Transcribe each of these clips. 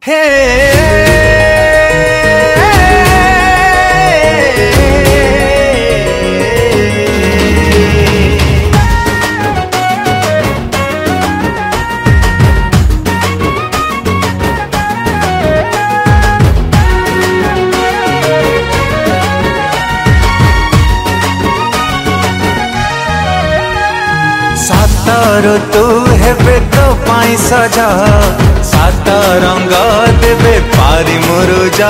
सात ऋतु हेबे तो पाई सजा, सात रंग देबे पारी मुरुजा।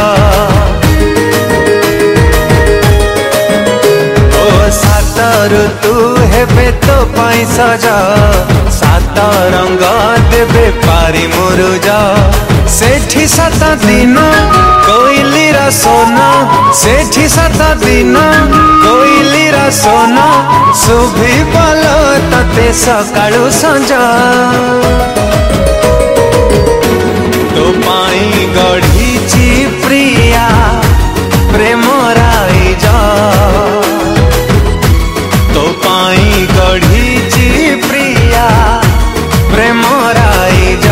ओ सात ऋतु हेबे तो पाई सजा, सात रंग देबे पारी मुरुजा। सेठी सात दिन कोइलीरा सोना, सेठी सात दिन कोइलीरा सोना। सुभी बल तते सकाळु संजा, तो पाई गढ़ीची प्रिया प्रेम राइज। तो पाई गढ़ीची प्रिया प्रेम राइज।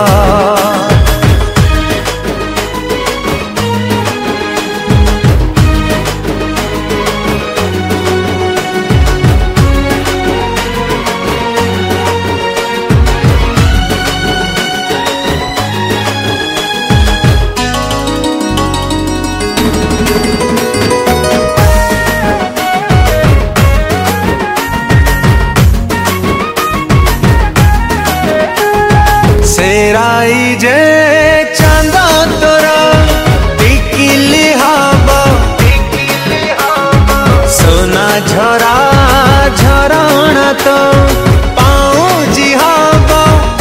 सेराई जे चांदा तोरा टिकिली हबा, सोना झरा झरणा तो पाऊजी हबा।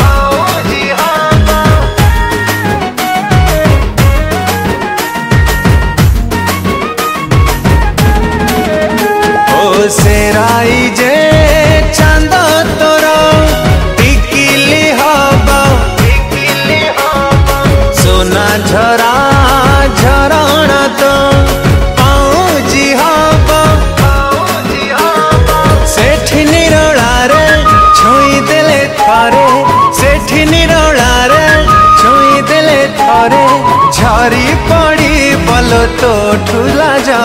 ओ सेराई जे चांदा तोरा झरा झरणा तो पाऊजी हबा। सेठी निरोलारे छुई देले थरे, सेठी निरोलारे छुई देले थरे। झरी पड़ी बल तो ठुला जा,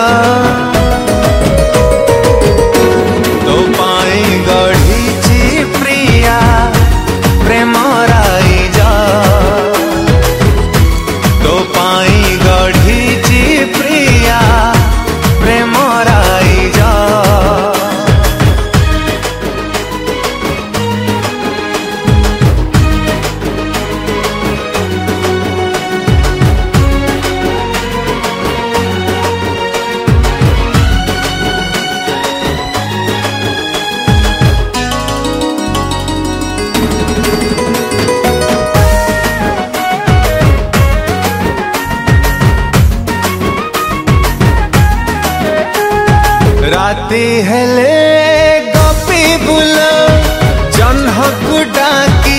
तो पाई गढ़ीची प्रिया प्रेम राइज। तो पाई गढ़ीची प्रिया प्रेम राइज। राती हेले गोपी बुल जह्नकु डाकी,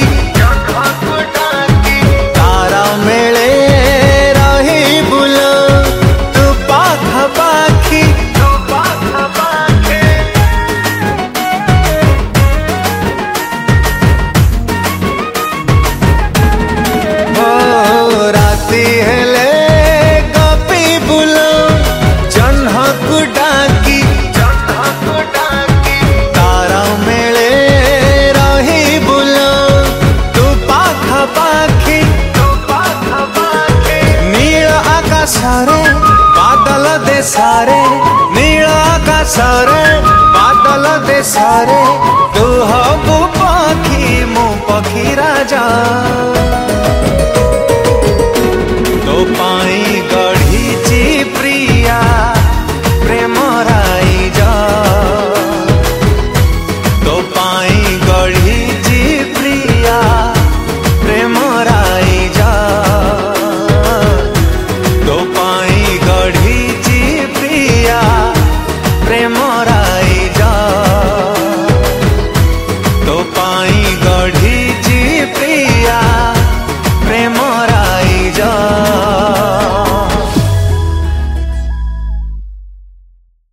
तारा मेले रही बुल तू पाखापाखी। ओ राती हेले गोपी बुल जह्नकु डाकी, तारा मेले रही बुल तू पाखापाखी। नील आकाशरे बादल देशरे, नील आकाशरे बादल देशरे।